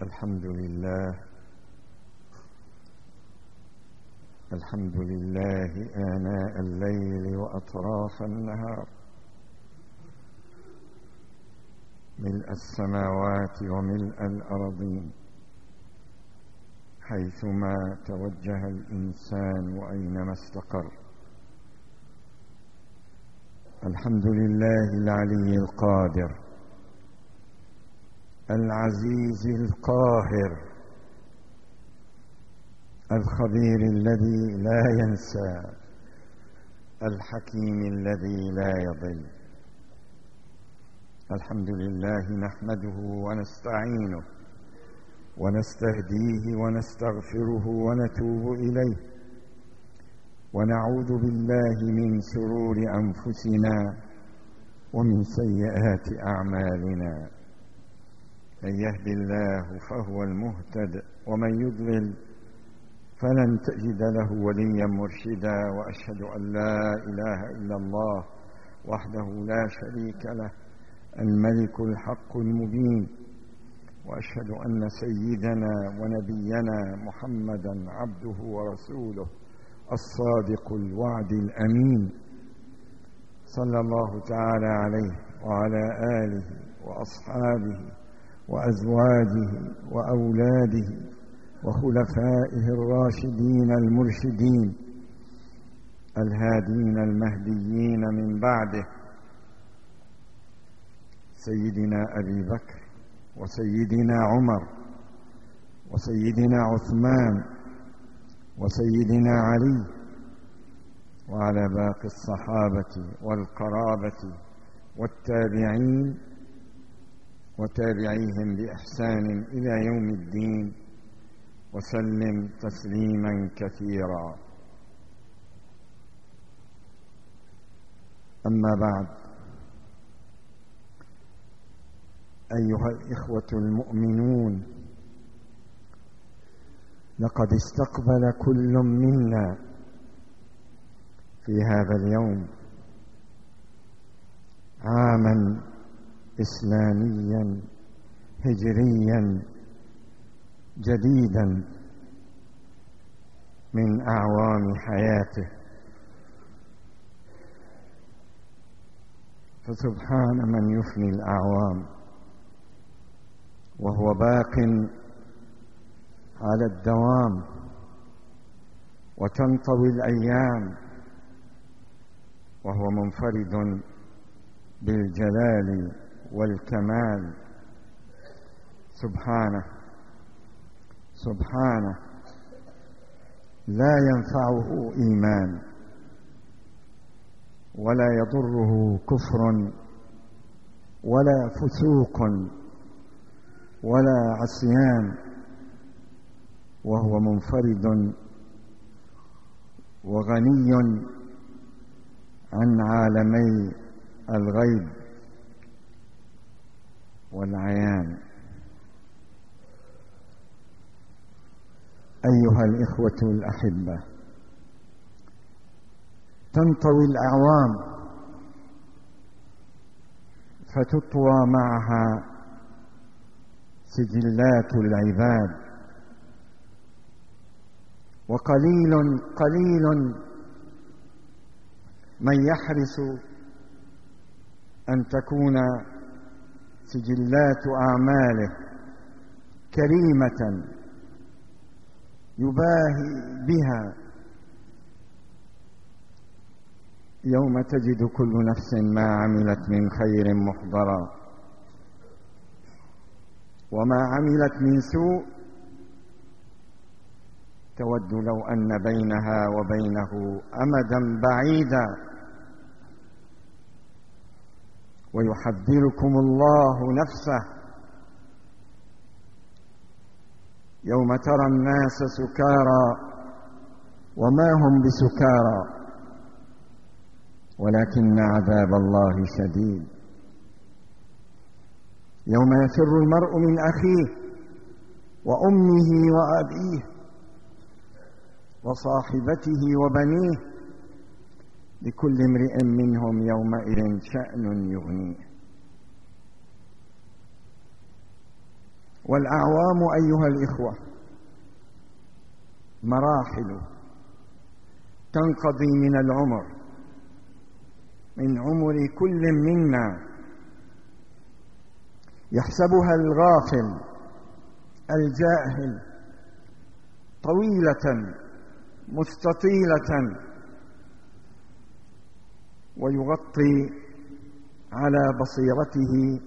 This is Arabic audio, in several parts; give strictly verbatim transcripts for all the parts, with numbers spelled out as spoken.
الحمد لله الحمد لله آناء الليل وأطراف النهار، ملء السماوات وملء الأرضين، حيثما توجه الإنسان وأينما استقر. الحمد لله العلي القادر العزيز القاهر الخبير الذي لا ينسى، الحكيم الذي لا يضل. الحمد لله نحمده ونستعينه ونستهديه ونستغفره ونتوب إليه، ونعوذ بالله من شرور أنفسنا ومن سيئات أعمالنا. من يهد الله فهو المهتد، ومن يضلل فلن تجد له وليا مرشدا. وأشهد أن لا إله إلا الله وحده لا شريك له، الملك الحق المبين. وأشهد أن سيدنا ونبينا محمدا عبده ورسوله الصادق الوعد الأمين، صلى الله تعالى عليه وعلى آله وأصحابه وأزواجه وأولاده وخلفائه الراشدين المرشدين الهادين المهديين من بعده، سيدنا أبي بكر وسيدنا عمر وسيدنا عثمان وسيدنا علي، وعلى باقي الصحابة والقرابة والتابعين وتابعيهم بإحسان إلى يوم الدين، وسلم تسليما كثيرا. أما بعد، أيها الإخوة المؤمنون، لقد استقبل كل منا في هذا اليوم عاما إسلاميا هجريا جديدا من أعوام حياته، فسبحان من يفني الأعوام وهو باق على الدوام، وتنطوي الأيام وهو منفرد بالجلال والكمال. سبحانه سبحانه لا ينفعه إيمان ولا يضره كفر ولا فسوق ولا عصيان، وهو منفرد وغني عن عالمي الغيب والعيان. أيها الإخوة الأحبة، تنطوي الأعوام فتطوى معها سجلات العباد، وقليل قليل من يحرص أن تكون سجلات أعماله كريمة يباهي بها يوم تجد كل نفس ما عملت من خير محضرا، وما عملت من سوء تود لو أن بينها وبينه أمدا بعيدا. ويحذركم الله نفسه يوم ترى الناس سكارى وما هم بسكارى ولكن عذاب الله شديد. يوم يفر المرء من أخيه وأمه وأبيه وصاحبته وبنيه، لكل امرئ منهم يومئذ شأن يغنيه. والأعوام أيها الإخوة مراحل تنقضي من العمر، من عمر كل منا يحسبها الغافل الجاهل طويلة مستطيلة، ويغطي على بصيرته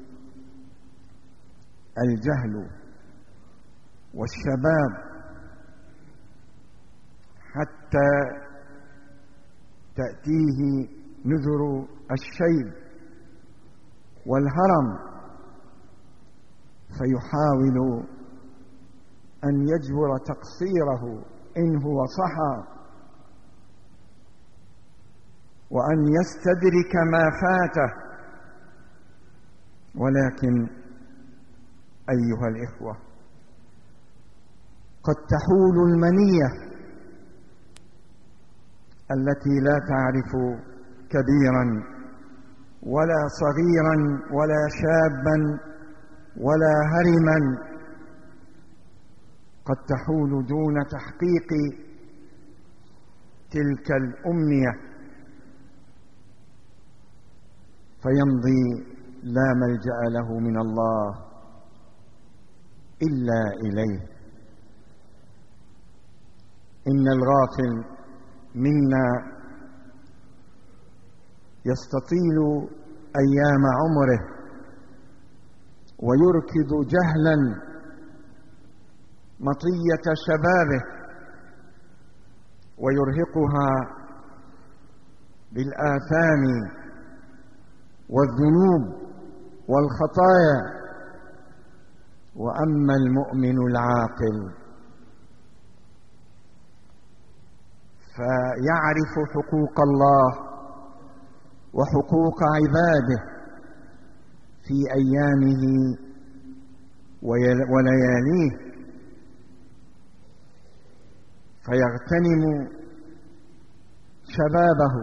الجهل والشباب حتى تأتيه نذر الشيب والهرم، فيحاول أن يجبر تقصيره إن هو صحى، وأن يستدرك ما فاته. ولكن أيها الإخوة قد تحول المنية التي لا تعرف كبيرا ولا صغيرا ولا شابا ولا هرما، قد تحول دون تحقيق تلك الأمنية، فيمضي لا ملجأ له من الله إلا إليه. إن الغافل منا يستطيل أيام عمره ويركض جهلا مطية شبابه ويرهقها بالآثام والذنوب والخطايا. وأما المؤمن العاقل فيعرف حقوق الله وحقوق عباده في أيامه ولياليه، فيغتنم شبابه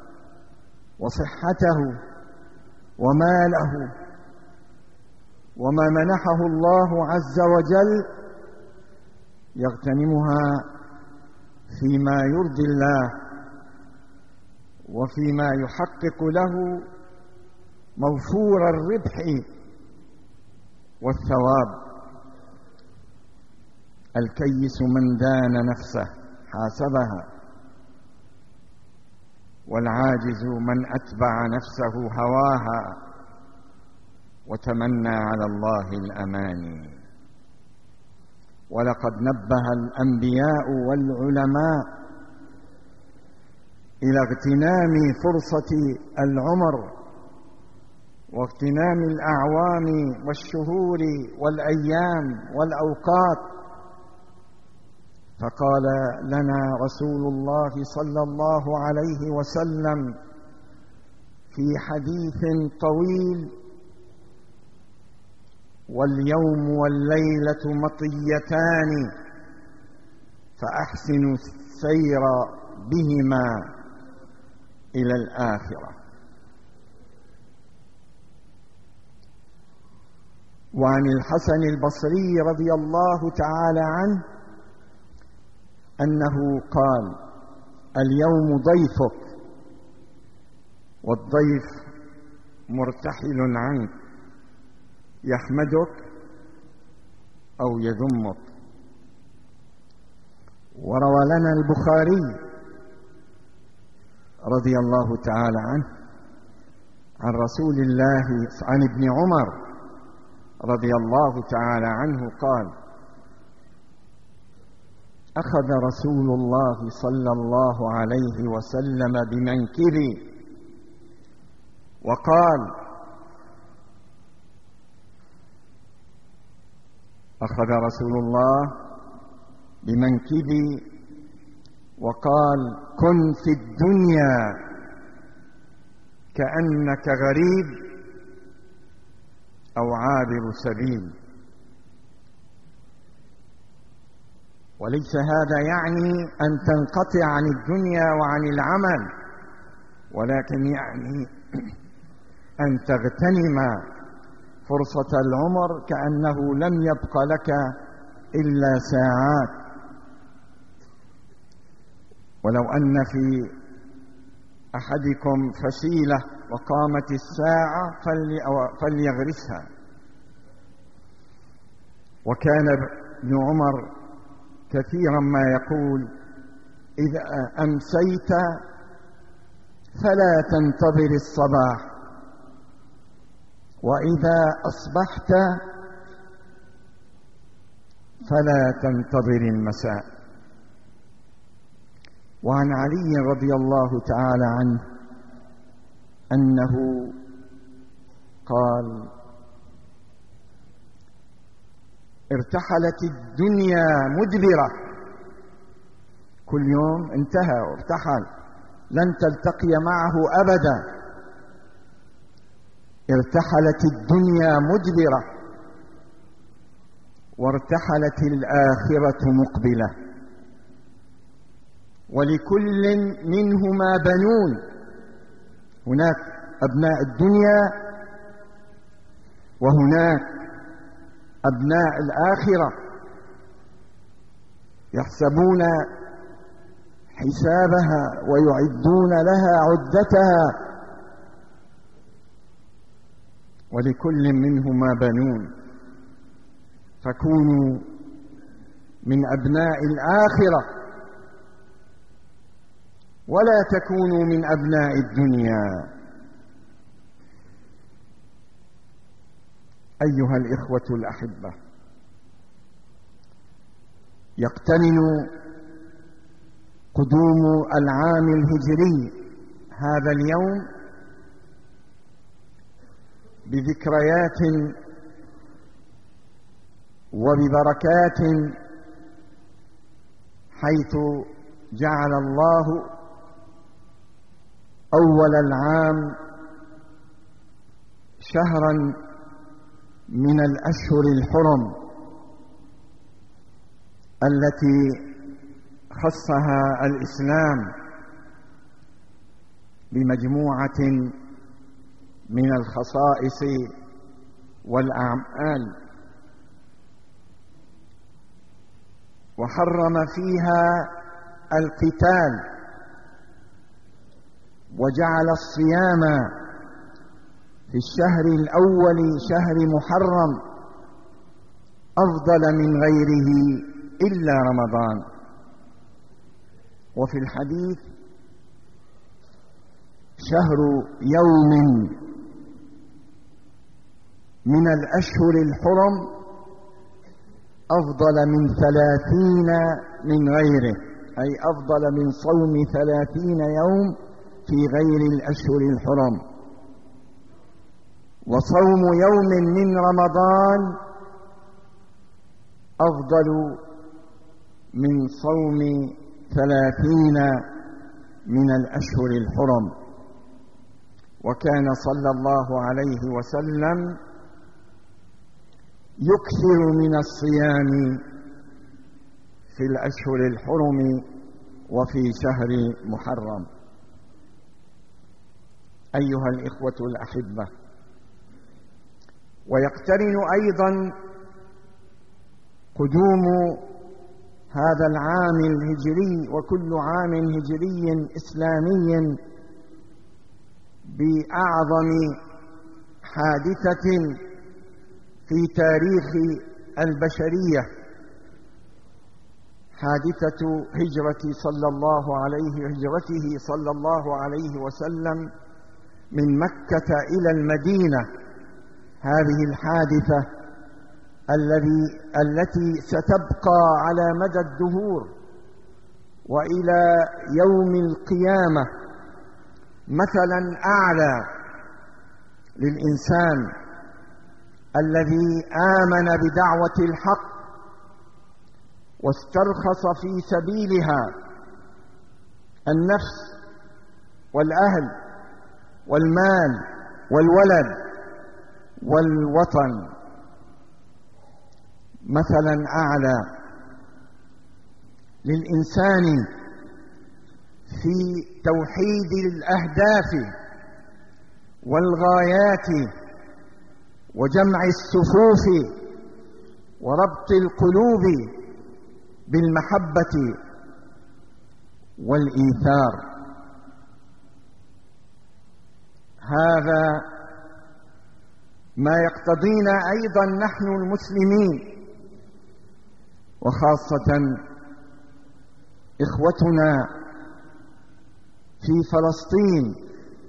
وصحته وماله وما منحه الله عز وجل، يغتنمها فيما يرضي الله وفيما يحقق له موفور الربح والثواب. الكيس من دان نفسه حاسبها، والعاجز من أتبع نفسه هواها وتمنى على الله الأماني. ولقد نبه الأنبياء والعلماء إلى اغتنام فرصة العمر واغتنام الأعوام والشهور والأيام والأوقات، فقال لنا رسول الله صلى الله عليه وسلم في حديث طويل: واليوم والليلة مطيتان فأحسنوا السير بهما إلى الآخرة. وعن الحسن البصري رضي الله تعالى عنه أنه قال: اليوم ضيفك، والضيف مرتحل عنك يحمدك أو يذمك. وروى لنا البخاري رضي الله تعالى عنه عن رسول الله عن ابن عمر رضي الله تعالى عنه قال: أخذ رسول الله صلى الله عليه وسلم بمنكبي وقال: أخذ رسول الله بمنكبي وقال: كن في الدنيا كأنك غريب أو عابر سبيل. وليس هذا يعني أن تنقطع عن الدنيا وعن العمل، ولكن يعني أن تغتنم فرصة العمر كأنه لم يبق لك إلا ساعات. ولو أن في أحدكم فسيلة وقامت الساعة فليغرسها. وكان ابن عمر كثيرا ما يقول: إذا أمسيت فلا تنتظر الصباح، وإذا أصبحت فلا تنتظر المساء. وعن علي رضي الله تعالى عنه أنه قال: ارتحلت الدنيا مدبرة، كل يوم انتهى وارتحل، لن تلتقي معه أبدا. ارتحلت الدنيا مدبرة وارتحلت الآخرة مقبلة، ولكل منهما بنون. هناك أبناء الدنيا وهناك أبناء الآخرة، يحسبون حسابها ويعدون لها عدتها، ولكل منهما بنون. فكونوا من أبناء الآخرة ولا تكونوا من أبناء الدنيا. أيها الإخوة الأحبة، يقترن قدوم العام الهجري هذا اليوم بذكريات وببركات، حيث جعل الله أول العام شهرا من الأشهر الحرم التي خصها الإسلام بمجموعة من الخصائص والأعمال، وحرم فيها القتال، وجعل الصيام في الشهر الأول شهر محرم أفضل من غيره إلا رمضان. وفي الحديث: شهر يوم من الأشهر الحرم أفضل من ثلاثين من غيره، أي أفضل من صوم ثلاثين يوم في غير الأشهر الحرم. وصوم يوم من رمضان أفضل من صوم ثلاثين من الأشهر الحرم. وكان صلى الله عليه وسلم يكثر من الصيام في الأشهر الحرم وفي شهر محرم. أيها الإخوة الأحبة، ويقترن أيضا قدوم هذا العام الهجري وكل عام هجري إسلامي بأعظم حادثة في تاريخ البشرية، حادثة هجرة صلى الله عليه هجرته صلى الله عليه وسلم من مكة إلى المدينة. هذه الحادثة الذي التي ستبقى على مدى الدهور وإلى يوم القيامة مثلا أعلى للإنسان الذي آمن بدعوة الحق واسترخص في سبيلها النفس والأهل والمال والولد والوطن. مثلا أعلى للإنسان في توحيد الأهداف والغايات وجمع الصفوف وربط القلوب بالمحبة والإيثار. هذا ما يقتضينا أيضا نحن المسلمين، وخاصة إخوتنا في فلسطين،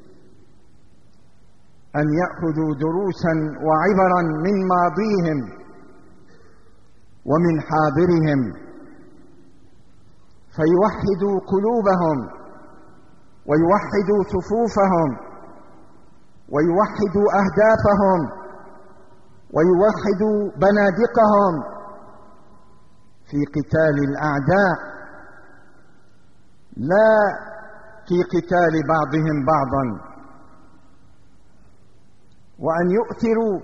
أن يأخذوا دروسا وعبرا من ماضيهم ومن حاضرهم، فيوحدوا قلوبهم ويوحدوا صفوفهم ويوحدوا أهدافهم ويوحدوا بنادقهم في قتال الأعداء، لا في قتال بعضهم بعضا، وأن يؤثروا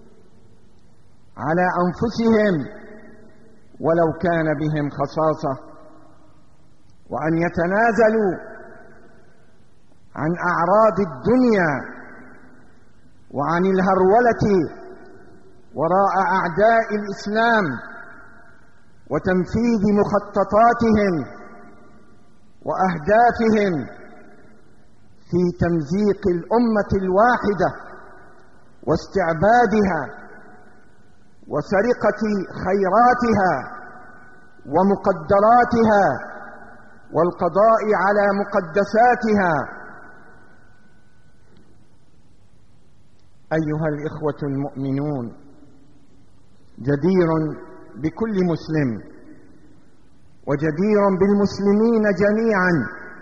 على أنفسهم ولو كان بهم خصاصة، وأن يتنازلوا عن أعراض الدنيا وعن الهرولة وراء أعداء الإسلام وتنفيذ مخططاتهم وأهدافهم في تمزيق الأمة الواحدة واستعبادها وسرقة خيراتها ومقدراتها والقضاء على مقدساتها. أيها الإخوة المؤمنون، جدير بكل مسلم وجدير بالمسلمين جميعا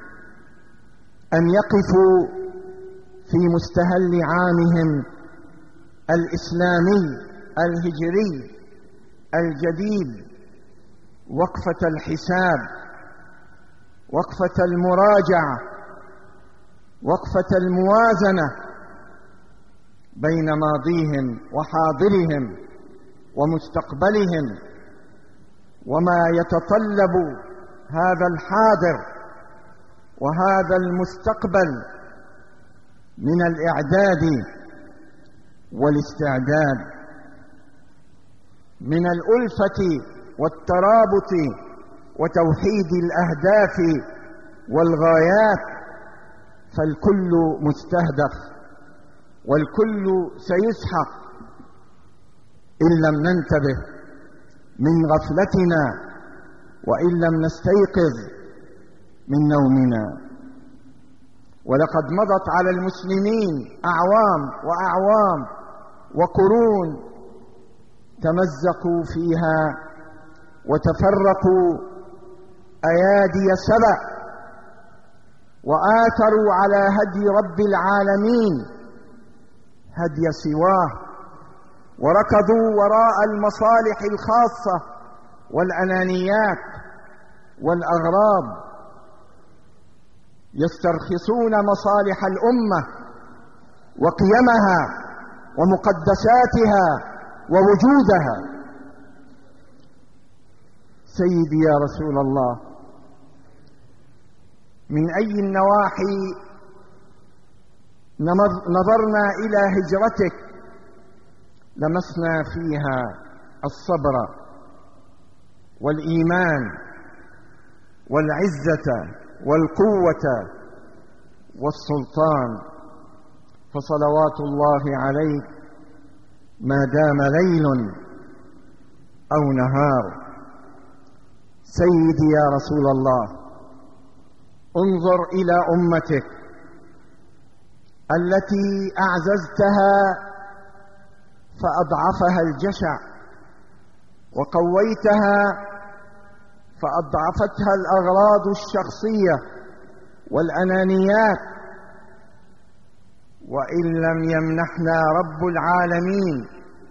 أن يقفوا في مستهل عامهم الإسلامي الهجري الجديد وقفة الحساب، وقفة المراجعة، وقفة الموازنة بين ماضيهم وحاضرهم ومستقبلهم، وما يتطلب هذا الحاضر وهذا المستقبل من الإعداد والاستعداد، من الألفة والترابط وتوحيد الأهداف والغايات، فالكل مستهدف والكل سيسحق إن لم ننتبه من غفلتنا وإن لم نستيقظ من نومنا. ولقد مضت على المسلمين أعوام وأعوام وقرون تمزقوا فيها وتفرقوا أيادي سبأ وآثروا على هدي رب العالمين هدي سواه، وركضوا وراء المصالح الخاصة والأنانيات والأغراض، يسترخصون مصالح الأمة وقيمها ومقدساتها ووجودها. سيدي يا رسول الله، من أي النواحي نظرنا إلى هجرتك لمسنا فيها الصبر والإيمان والعزة والقوة والسلطان، فصلوات الله عليك ما دام ليل أو نهار. سيدي يا رسول الله، انظر إلى أمتك التي أعززتها فأضعفها الجشع، وقويتها فأضعفتها الأغراض الشخصية والأنانيات. وإن لم يمنحنا رب العالمين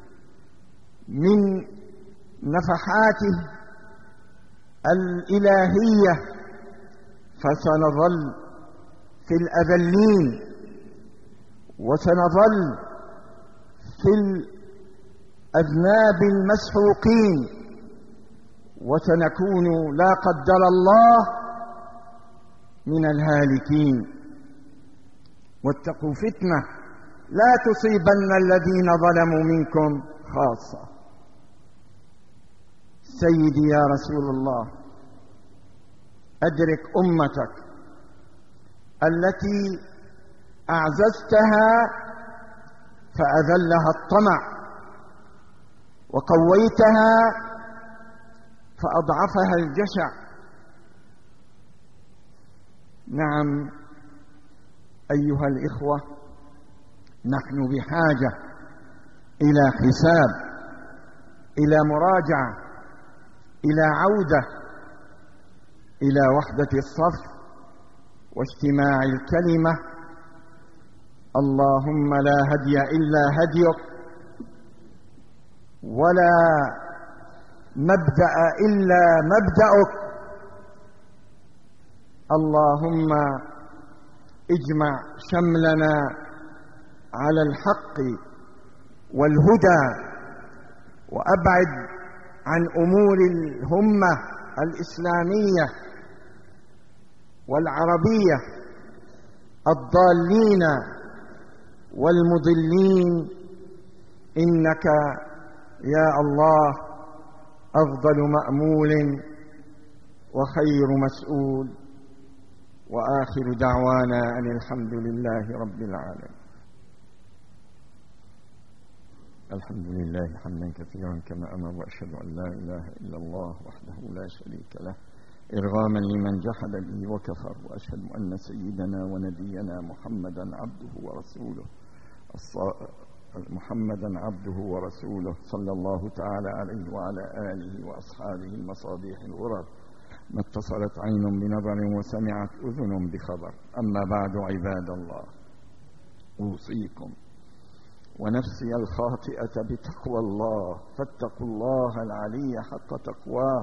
من نفحاته الإلهية فسنظل في الأذلين، وسنظل في الأذناب المسحوقين، وسنكون لا قدر الله من الهالكين. واتقوا فتنة لا تصيبن الذين ظلموا منكم خاصة. سيدي يا رسول الله، أدرك أمتك التي أعززتها فأذلها الطمع، وقويتها فأضعفها الجشع. نعم أيها الإخوة، نحن بحاجة إلى حساب، إلى مراجعة، إلى عودة إلى وحدة الصف واجتماع الكلمة. اللهم لا هدي إلا هديك، ولا مبدأ إلا مبدأك. اللهم اجمع شملنا على الحق والهدى، وأبعد عن أمور الهمة الإسلامية والعربية الضالين والمضلين، إنك يا الله أفضل مأمول وخير مسؤول. وآخر دعوانا أن الحمد لله رب العالمين. الحمد لله حمدا كثيرا كما أمر، وأشهد أن لا إله إلا الله وحده لا شريك له إرغاما لمن جحد به وكفر، وأشهد أن سيدنا ونبينا محمدا عبده ورسوله محمدا عبده ورسوله صلى الله تعالى عليه وعلى آله وأصحابه المصابيح الغرر، ما اتصلت عين بنظر وسمعت أذن بخبر. أما بعد، عباد الله، أوصيكم ونفسي الخاطئة بتقوى الله، فاتقوا الله العلي حق تقواه،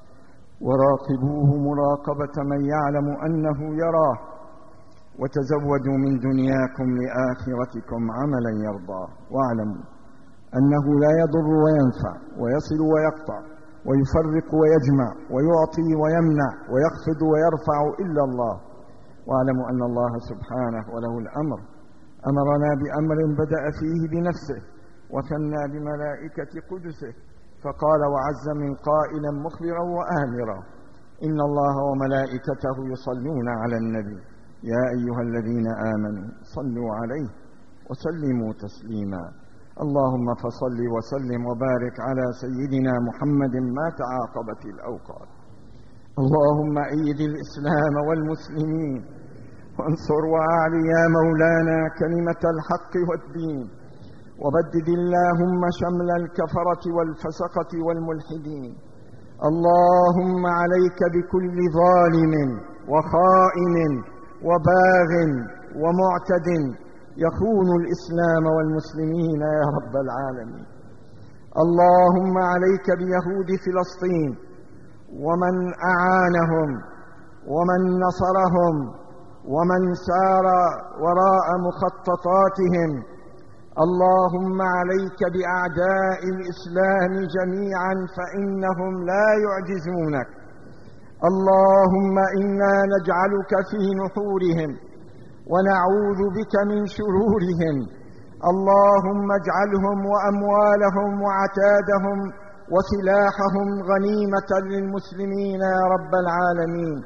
وراقبوه مراقبة من يعلم أنه يراه، وتزودوا من دنياكم لآخرتكم عملا يرضاه، واعلموا أنه لا يضر وينفع ويصل ويقطع ويفرق ويجمع ويعطي ويمنع ويخفض ويرفع إلا الله. واعلموا أن الله سبحانه وله الأمر أمرنا بأمر بدأ فيه بنفسه وثنى بملائكة قدسه، فقال وعز من قائلا مخبرا وآمرا: إن الله وملائكته يصلون على النبي يا أيها الذين آمنوا صلوا عليه وسلموا تسليما. اللهم فصل وسلم وبارك على سيدنا محمد ما تعاقبت الأوقات. اللهم أيد الإسلام والمسلمين، وانصر وأعلي يا مولانا كلمة الحق والدين، وبدد اللهم شمل الكفرة والفسقة والملحدين. اللهم عليك بكل ظالم وخائن وباغ ومعتد يخون الإسلام والمسلمين يا رب العالمين. اللهم عليك بيهود فلسطين ومن أعانهم ومن نصرهم ومن سار وراء مخططاتهم. اللهم عليك بأعداء الإسلام جميعا فإنهم لا يعجزونك. اللهم إنا نجعلك في نحورهم ونعوذ بك من شرورهم. اللهم اجعلهم وأموالهم وعتادهم وسلاحهم غنيمة للمسلمين يا رب العالمين.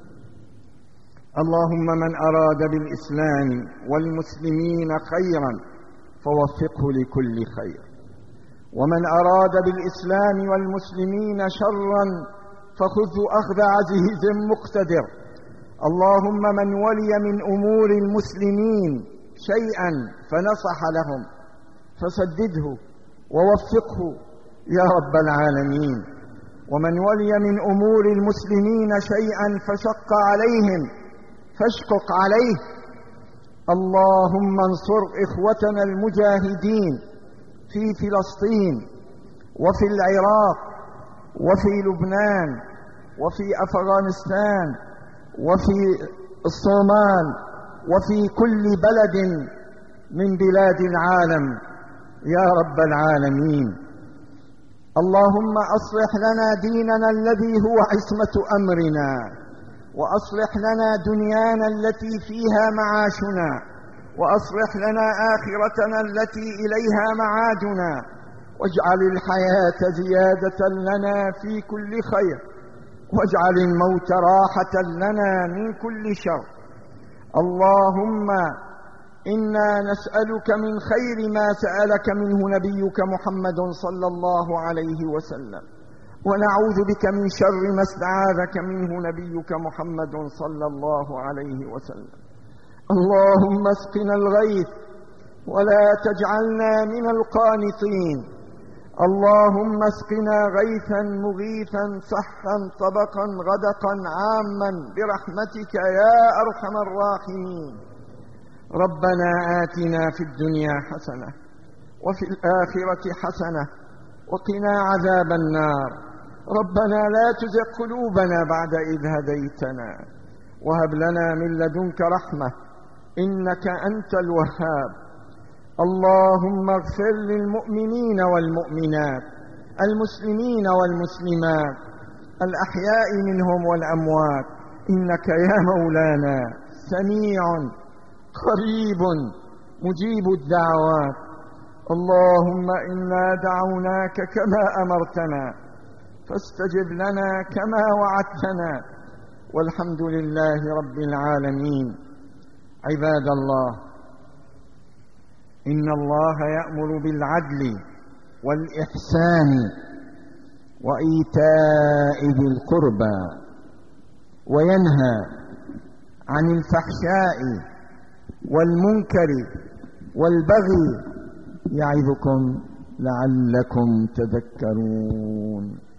اللهم من أراد بالإسلام والمسلمين خيرا فوفقه لكل خير، ومن أراد بالإسلام والمسلمين شرا فخذه أخذ عزيز مقتدر. اللهم من ولي من أمور المسلمين شيئا فنصح لهم فسدده ووفقه يا رب العالمين، ومن ولي من أمور المسلمين شيئا فشق عليهم فاشقق عليه. اللهم انصر إخوتنا المجاهدين في فلسطين وفي العراق وفي لبنان وفي أفغانستان وفي الصومال وفي كل بلد من بلاد العالم يا رب العالمين. اللهم أصلح لنا ديننا الذي هو عصمة أمرنا، وأصلح لنا دنيانا التي فيها معاشنا، وأصلح لنا آخرتنا التي إليها معادنا، واجعل الحياة زيادة لنا في كل خير، واجعل الموت راحة لنا من كل شر. اللهم إنا نسألك من خير ما سألك منه نبيك محمد صلى الله عليه وسلم، ونعوذ بك من شر ما استعاذك منه نبيك محمد صلى الله عليه وسلم. اللهم اسقنا الغيث ولا تجعلنا من القانطين. اللهم اسقنا غيثا مغيثا صحا طبقا غدقا عاما برحمتك يا أرحم الراحمين. ربنا آتنا في الدنيا حسنة وفي الآخرة حسنة وقنا عذاب النار. ربنا لا تزغ قلوبنا بعد إذ هديتنا وهب لنا من لدنك رحمة إنك أنت الوهاب. اللهم اغفر للمؤمنين والمؤمنات، المسلمين والمسلمات، الأحياء منهم والأموات، إنك يا مولانا سميع قريب مجيب الدعوات. اللهم إنا دعوناك كما أمرتنا فاستجب لنا كما وعدتنا، والحمد لله رب العالمين. عباد الله، إن الله يأمر بالعدل والإحسان وإيتاء ذي القربى وينهى عن الفحشاء والمنكر والبغي، يعظكم لعلكم تذكرون.